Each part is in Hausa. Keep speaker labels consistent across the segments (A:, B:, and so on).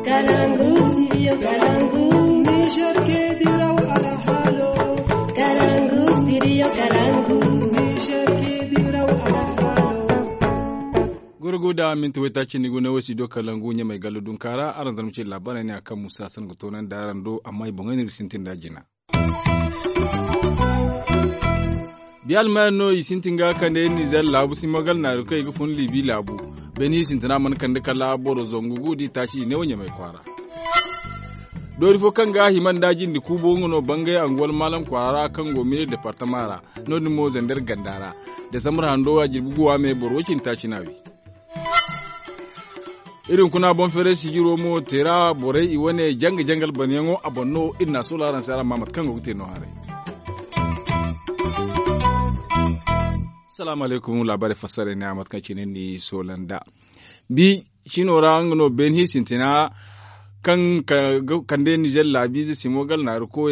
A: Kalangu, studio Kalangu.
B: Niger ke diraw ala halo.
A: Kalangu, studio Kalangu.
B: Niger ke diraw ala halo.
C: Gurguda minti wata cini gune wasi do Kalangu nya mai galudun kara aran zarmuce labarai ne akan Musa San gutonan daran do amma ibon ne risintin dajina. Biyal ma no isintin ga kan da Niger labu sin magal na rukai gufun libi labu. Beni sintina man kan da kala boro zongugu di tashi ne wanya mai kwara. Dori fo kan ga himan dajin di kubo ngono bangay angwal malam kwara kan gomine departamara no ni mo zender gandara da samar hando wa jirbuwa mai borocin tashi nawi. Irin kuna bon fere sigiro mo tera bore iwane jangal banyango abonno inna solaran sara mamat kan gute no hare. Assalamu alaikum labari fasare ne amat kan cinin ni solanda. Bi shino rangno ben hisintina kan kande Niger labi zai simogal na ruko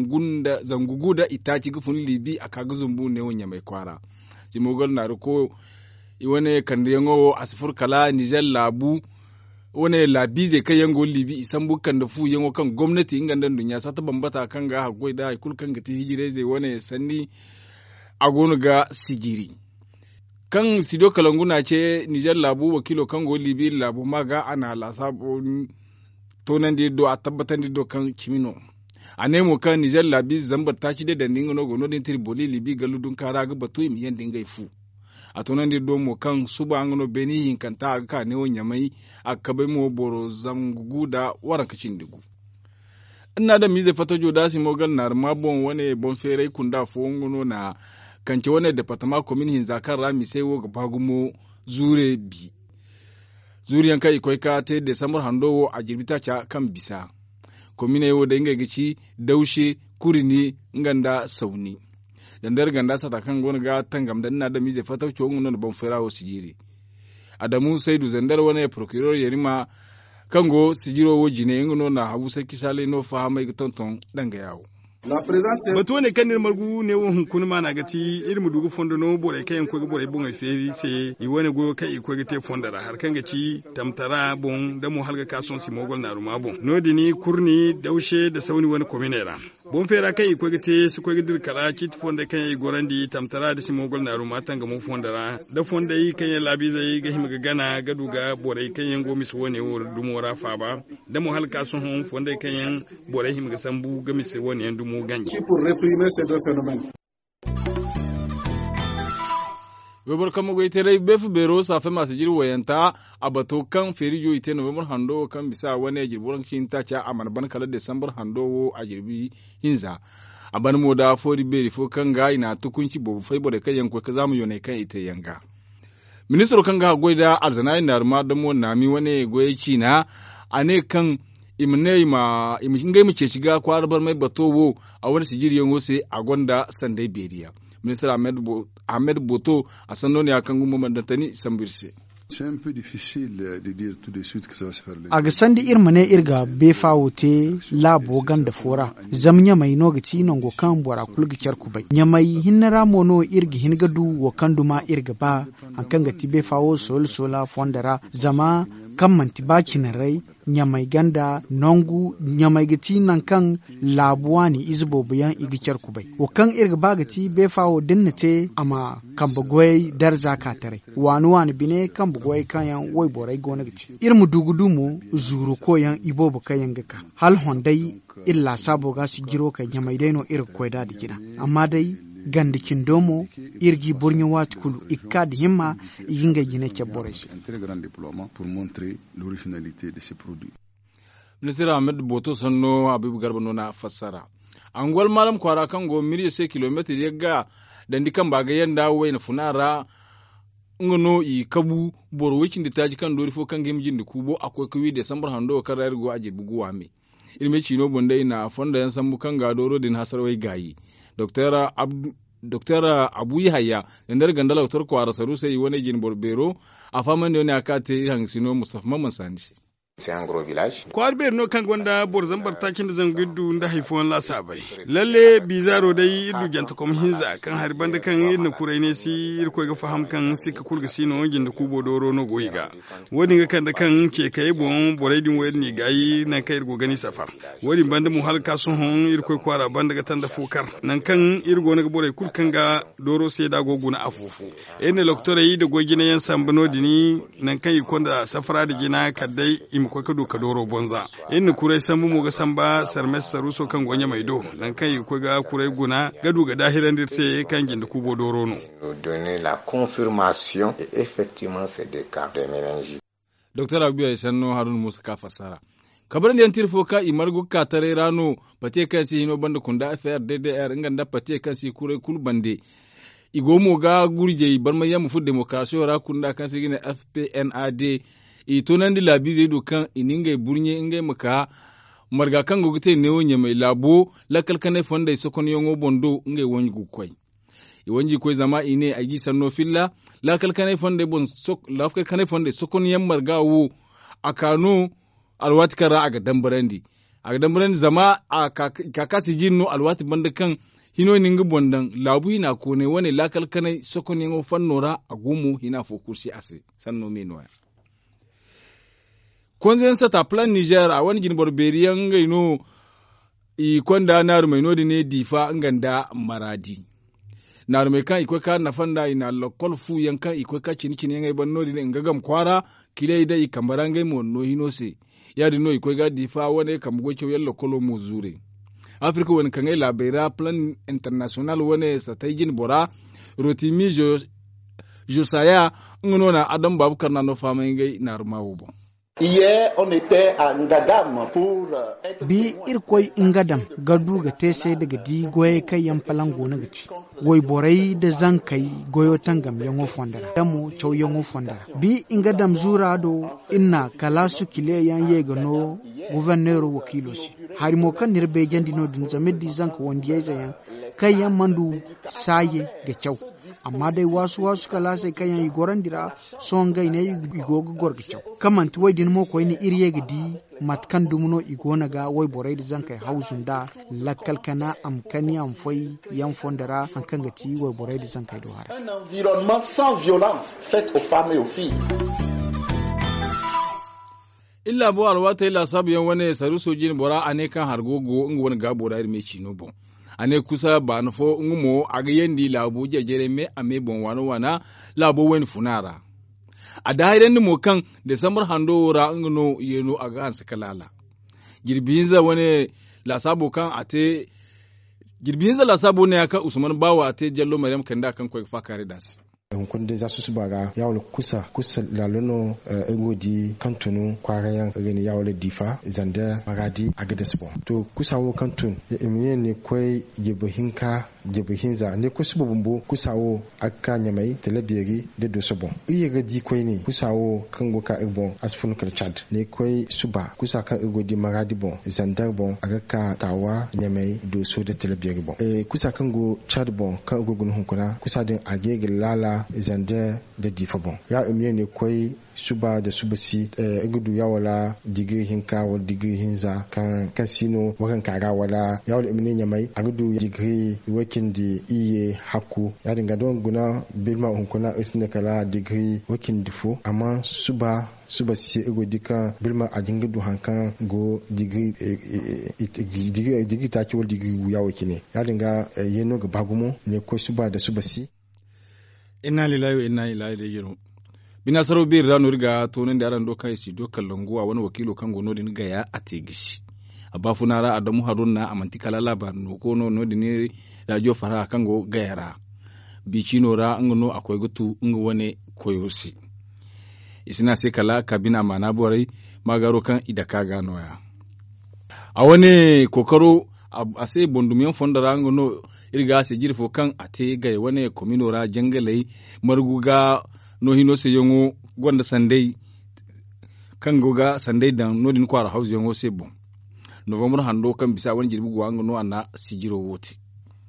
C: zangugu da itaci gufun libi a kaga zumbu ne wanya mai kwara. Simogal na ruko iwane kande yango asifur kala Niger labu wane labi zai kai yango libi isan bukan da fu yango kan gwamnati ingandan dunya sata bambata kan ga hagwai da ikul kan gati hijire zai wane sanni agonu ga sigiri. Kan Sido Kalangu na ce Niger labu wakilo kan go libi labu maga ana lasabon tonan do a tabbatar do kan kimino. A nemo kan Niger labi zambar ta ci da ningono gono din triboli libi galudun kara ga batu mi yan dingai fu. A tonan do mo kan suba ngono beni yin kan ta ga ne wonya mai akabai mo boro zangugu da warakacin digu. Ina da mize fatajo da si mogal nar mabon wane bon fere kunda fo ngono na kanke wane departement commune hin zakar rami sai wo bagumo zure bi. Zuriyan kai koi ka te Desambar handowo a jirbita ca kan bisa. Komine yo da inga gici daushe kurini nganda sauni. Dandar ganda sata kan gona ga tangam da ina da mize fatauci wongo non bon ferawo sigiri. Adamu Saidu zandar wani procureur yarima kango sigiro wo jine ngono na habu sai kisale no fahama ga tonton danga yawo.
D: Batu ne kan margu ne won kun ma na gati irmu dugu fondo no bore kayan ko bore bon feri se i woni go kai ko gate fondara har kan gaci tamtara bon da mu halga kason si mogol na ruma bon no dini kurni daushe da sauni wani kominera bon fera kai ko gate su ko gidir kala ci fonda kan i gorandi tamtara da si mogol na ruma tanga mu fondara da fonda yi kan labi zai ga himga gana gaduga bore kan go mis woni wor dumora fa ba da mu halka son hon fonda kan bore himga sambu ga mis woni dumo
E: pour réprimer ces deux phénomènes.
C: Webar kama go itere befu bero safe masu jiri wayanta a bato kan ferijo ite November hando kan bisa wani jirburan kin ta ca a manban kala December hando a jirbi hinza a ban mo da fori beri fo kan ga ina tukunci bobu fai bode kai yanko ka zamu yone kan ite yanga. Ministro kan ga goida alzanai narma da mo nami wani goyeci na ane kan imne ma imingai mu ce shiga kwarabar mai batowo a wani sigiri yango sai a gonda sandai beriya. Minister Ahmed Boto a sanno ne akan gumo mandantani sambirse.
F: C'est un peu difficile de dire tout de suite que ça va se faire.
G: Aga sandi irmane irga befa wote labo ganda fora zamnya mai no gati non go kan bora kulgi charku bai nyamai hinara mono irgi hingadu wo kanduma irga ba hankan gati befa wo sola fondara zama kan manti baki na rai nyamai ganda nongu nyamai gati nan kan labuwani izbo bayan igicar kubai wakan irga bagati befawo dinnate ama kan bugwai darza katare wani bine kan bugwai kayan wai borai gona gati irmu dugudumu zuru koyan ibo bukayan gaka hal hondai illa sabo ga sigiro kai nyamai daino irga koida da gida amma dai gandikin domo irgi bornyo wat kulu ikad himma yinga gine ke borais
F: un très grand déploiement pour montrer l'originalité de ces produits.
C: Minister Ahmed Boto sanno Habib Garba nona fassara angwal malam kwara kan go miri se kilometer yagga dan dikan baga yanda wai na funara ngono i kabu boro wikin ditaji kan dori fo kan gemjin di kubo akwai kuwi December hando karar go aje buguwa me ilme chino bonde na fonda yan sambu kan ga doro din hasarwai gayi Dr. Abu Yahya indar gandala utar kwara saru sai wani jin borbero a faman da wani aka te hang sino Mustafa Mamman Sani
D: Kwar ber no kan gonda bor zambar takin da zan gudu da haifuwan lasa bai. Lalle bizaro dai idu janta kom hinza kan harban da kan yin kurai ne si irko ga faham kan si ka kulga sino wangin da kubo doro no goyiga. Wani ga kan da kan ke kai bon borai din wayar ni gayi nan kai irgo gani safar. Wani banda mu halka sun hon irko kwara banda ga tanda fukar. Nan kan irgo na borai kul kan ga doro sai da gogu na afufu. Ene loktore yi da gogi na yan sambano dini nan kan ikon da safara da gina kadai ko ka doka doro bonza in kurai sambu mu ga samba sarmes saruso kan gonya mai do dan kai ko ga kurai guna gadu ga dahiran dirse kan ginda kubo doro no
H: donner la confirmation et effectivement c'est des cas de méningite.
C: Dr. Abiya Sanno Harun Musa ka fasara kabarin da tirfo ka imargo ka tare rano pate kan si hino banda kunda FRDDR inganda pate kan si kurai kulbande igomo ga gurje barma yamu fu demokrasiyo ra kunda kan si gine FPNAD itonan di labi zai dokan ininga burnye inga maka marga kan gugute ne wonye mai labo lakal kane fonda sokon yongo bondo inga wonyi gukwai iwanji koi zama ine agi sanno filla lakal kane fonda bon sok lakal kane fonda sokon yam marga wo akano alwati kara aga dambarandi zama kakasi jinno alwati banda kan hino ninga bondan labu hina kone wone lakal kane sokon yongo fannora agumu hina fokursi ase sanno menwa konzen sata plan Niger a wani gin barberiyan gaino ikonda naru mai nodi ne difa nganda maradi naru mai kan ikoka na fanda ina lokol fu yankan ikoka cinicini ngai ban nodi ne ngagam kwara kile da ikambarangai mo no hinose ya di no ikoga difa wani kamgo cew yallo kolo mo zure Afrika wani kan ngai labera plan international wani satai bora rotimi josaya ngona adam babu karna no fama ngai naru mawo bon.
I: Hier, on était à Ngadam pour
G: bi irkoi Ngadam gadu ga tese daga di goye kai yan palango na gati goy borai da zankai goyo tangam yango fondara damu chow yango fondara bi Ngadam zura do inna kala su kile yan yega no gouverneur wakilosi hari mo kan nirbe jandino din zamedi zanka wondi yan kai yan mandu saye ga chow amma dai wasu kala sai kan yan igoran dira son gai ne igogo gorga chow kaman tuwai din mo ko ni iriye gidi matkan dumuno igona ga wai borai da zankai hausun da lakkal kana amkani am foi yan fondara an kan gati wai borai da zankai do har
I: un environnement sans violence faite aux femmes et aux filles.
C: Illa bo alwata illa sabiyan wani saru sojin bora ane kan hargogo inga wani gabo da me chino bon ane kusa ba na fo ngumo aga yendi labo jejere me ame bon wana labo wen funara a dairen mo kan Desambar hando ra ngno yeno aga hansa kalala girbinza wani la sabo kan ate girbinza la sabo ne aka Usman Bawa ate jallo Maryam kanda kan koy fakare das
J: kunde za su baga yawon kusa lalono egodi kantunu kwarayan gani yawon difa zanda magadi agadesbo to kusa wo kantun ya emiye ne kwai gebuhinza ne kusa bubumbu kusa wo aka nyamai talabiri da dosobo iya gadi kwai ne kusa wo kango ka igbon asfun karchad ne kwai suba kusa kan egodi magadi bon zandar bon agaka tawa nyamai doso da talabiri bon kusa kango chad bon kan egogun hunkuna kusa din agege lala zande da difa bon ya umiye ne koi suba da subasi gudu ya wala digiri hinka wala digiri hinza kan sino wakan kara wala ya wala umine nyamai agudu digiri wakin di iye haku ya dinga don guna bilma hunkuna isne kala digiri wakin difo amma subasi ego dika bilma ajinga du hankan go digiri ta ki wala digiri ya wakine ya dinga yeno ga bagumo ne ko suba da subasi
C: inna lillahi wa inna ilaihi raji'un bina saro bir da nurga tonin da ran doka isi dokan languwa wani wakilo kan gono din ga ya ategishi abafuna ra Adamu Haruna amantika labar no kono no din radio fara kan go gayara bicino ra ngono akwai gutu ngo wane koyosi isina sai kala kabina mana borai magaro kan idaka gano ya a wani kokaro a sai bondumiyan fondara ngono irga se jirfo kan ate ga wane kominora jangalai marguga no hino se yongo gonda sandai kan goga sandai dan no din kwara house yongo se bon november hando kan bisa wani jirbi gwa ngono ana sijiro woti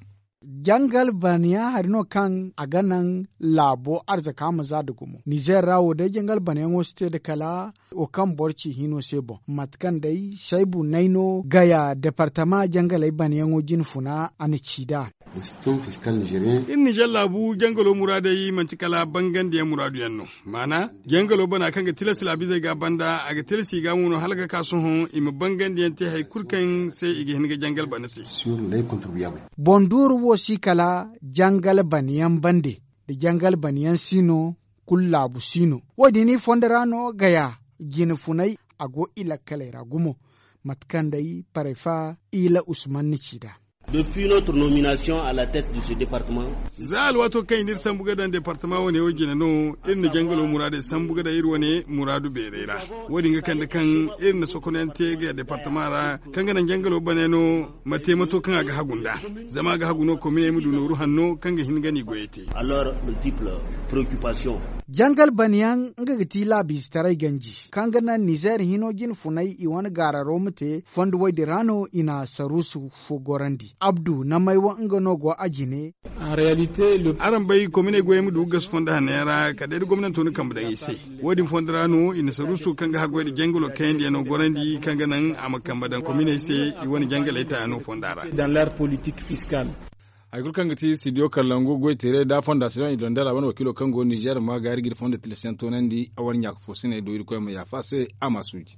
G: jangal baniya harino kan aganan labo arzaka maza da gumo Niger rawo da jangal baniya woste da kala o kan borci hino sebo matkan dai shaibu naino gaya departement jangalai baniya wojin funa anicida
F: System fiscal nigérien.
D: In Niger labu jangalo murada yi manci kala bangan da ya muradu yanno. Mana jangalo bana kan ga tilas labi zai ga banda a ga tilasi ga muno halga kasun hon ima bangan da yante hay kurkan sai ige hinga jangal bana sai.
F: Sur les contribuables.
G: Bondur wo si kala jangal baniyan bande da jangal baniyan sino kullabu sino. Wadi ni fonderano gaya gini funai ago ila kalera gumo matkan dai parefa ila Usman Nicida.
K: Depuis notre nomination à la tête de ce département,
D: Zal wato kan indir sambuga dan département woni o gina no irin jangalo murade sambuga da iri woni muradu berera. Wodi nga kan da kan irin sokonente ga département ra kan ganan jangalo baneno mate mato kan aga hagunda. Zama ga haguno ko me mudu no ruhanno kan ga hingani goyete.
K: alors multiples préoccupations.
G: Jangal baniyan nga gati labis tarai ganji. Kangana Niger hinogin funai iwan gararo mute fondu wai dirano ina sarusu fogorandi. Abdu na maiwa nga nogo ajine.
B: En réalité, le
D: Aran bai komine goye mu dugas fonda hanera ka dai gwamnati tonu kan budan ise. Wodin fondrano ina sarusu kan ga hagwai jangalo kayan da no gorandi kan ga nan amakan badan komine ise iwan jangal ita no fondara.
B: dans leur politique fiscale.
C: ay kulkan gati studio kallango goy tere da fondation idondala wan wakilo kango Niger ma gari gir fonde tilsen tonandi awan yak fosine do ir ko ma ya fase amasuji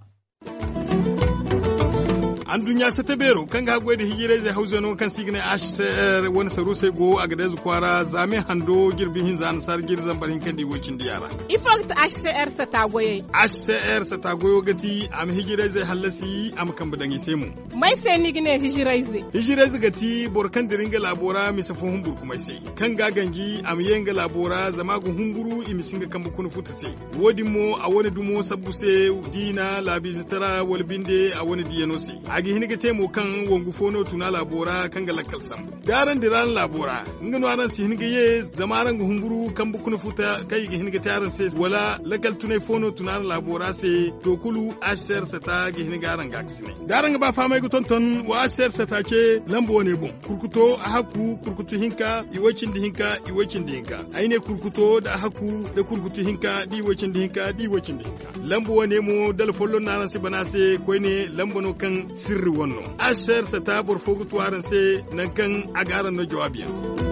D: An dunya sa tabero kan ga gwai da hijire zai hauzo no kan signe HCR wani saru sai go a gadez kwara zame hando girbin hin zan sar girzan barin kan diwocin diyara.
L: Ifakt HCR sa tagoye.
D: HCR sa tagoyo gati am hijire zai hallasi am kan badan ise mu.
L: Mai sai ni gine hijire zai.
D: Hijire zai gati borkan diringa labora mi safo humbur kuma sai. Kan ga gangi am yenga labora zama go humburu imisinga kan bukunu futa sai. Wodi mo a wani dumo sabbu sai dina labi zitara walbinde a wani diyano sai. Agi hiniga temo kan wongu fono tuna labora kan ga lakkal sam daran diran labora ngano anan si hiniga ye zamaran humburu kan bukunu futa kai ga hiniga taran se wala lakkal tunai fono tuna labora se to kulu asher sata ga hiniga ran gaksine daran ba fa mai gutonton wa asher sata ke lambo ne bon kurkuto a haku kurkutu hinka iwacin da hinka aine kurkuto da haku da kurkutu hinka diwacin da hinka lambo ne mo dal follon naran se bana se koine lambo no kan sirri wannan asher sa ta bor fogu tuwaran sai nan kan agaran no jawabiya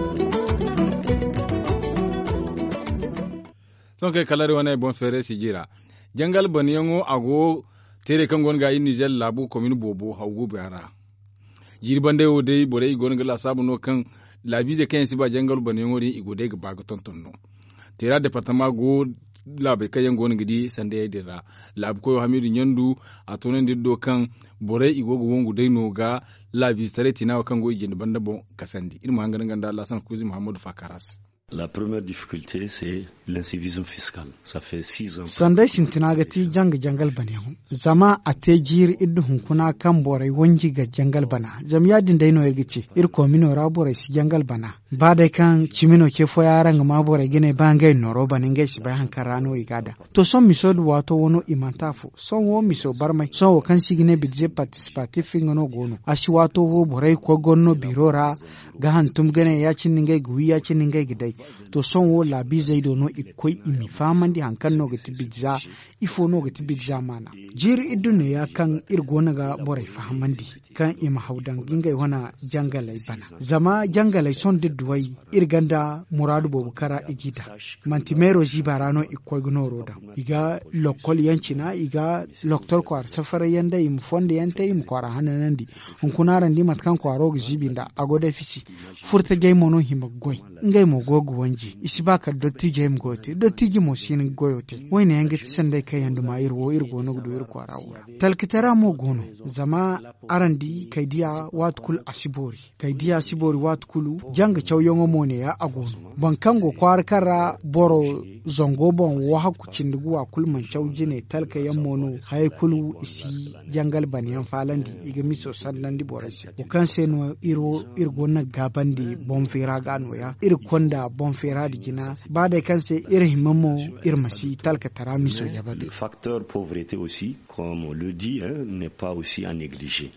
C: son kai kalari wana bon fere si jira jangal baniyango ago tere kan gon ga in Niger labu commune bobo hawgo bara jiri bande o dei bore gon gala sabu no kan labi de kan si ba jangal baniyango ri igo de ga ba tonton no tera departement go labe kayan gon gidi sande yedira lab ko Hamidu Nyandu a tonen diddo kan bore igogo wongu dai no ga labi sareti na kan go ijin banda bon kasandi irma hangan ganda Allah san kuzi Muhammadu Fakaras.
K: La première difficulté, c'est l'incivisme fiscal. Ça fait 6 ans.
G: Sandai sintinagati jangal banehu. Zama atejir iddu hunkuna kan borai wanji ga jangal bana. Zamiya din dai no yergici. Ir komino raborai si jangal bana. Bada kan chimino ke foyaran ma borai gene bangai noro baningai si bayan karano igada. To son miso wato wono imantafu. Son wo miso barmai. Son wo kan sigine bidje participatif ngono gono. Ashi wato wo borai ko gonno birora ga hantum gane ya cinningai guwi ya cinningai gidai. To son wo labi zai dono ikoi imi famandi hankan no gati bigza ifo no gati bigza mana jiri idune ya kan irgona ga borai fahamandi kan ima haudan gingai wana jangalai bana zama jangalai son didduwai irganda muradu bobukara igida mantimero jibarano ikoi gnoro da iga lokol yancina iga loktor kwar safara yanda im fonde yanta im kwara hananandi hunkunaran di matkan kwaro gizibinda agode fisi furta gay mono himagoi ngai mo gogu wanji isibaka dottije em gote dottije mo sin goyote wayne yange sande kay handuma irwo irgo no do irko arawura talkitara mo gono zama arandi kaydiya watkul asibori kaydiya asibori watkulu janga chawyongo mone ya agono bankango kwarkara boro zongo bon wa hakku cindugu wa kulman chawjine talka yammono haykulu isi jangal baniyan falandi igami so sallandi borasi o kanseno irgo na gabandi bon fira gano ya konda bon fera digina bada kanse irhimamo irmasi talka taramiso yababe.
K: Le facteur pauvreté aussi, comme on le dit, n'est pas aussi à négliger.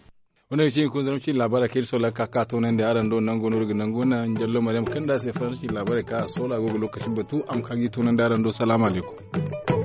C: wannan shi kun zama shi labara kai sola ka to nan da aran don nan gono daga nan gona jallo maryam kan da sai fara shi labara ka sola gogo lokacin batu am kan yi to nan da aran do salamu alaikum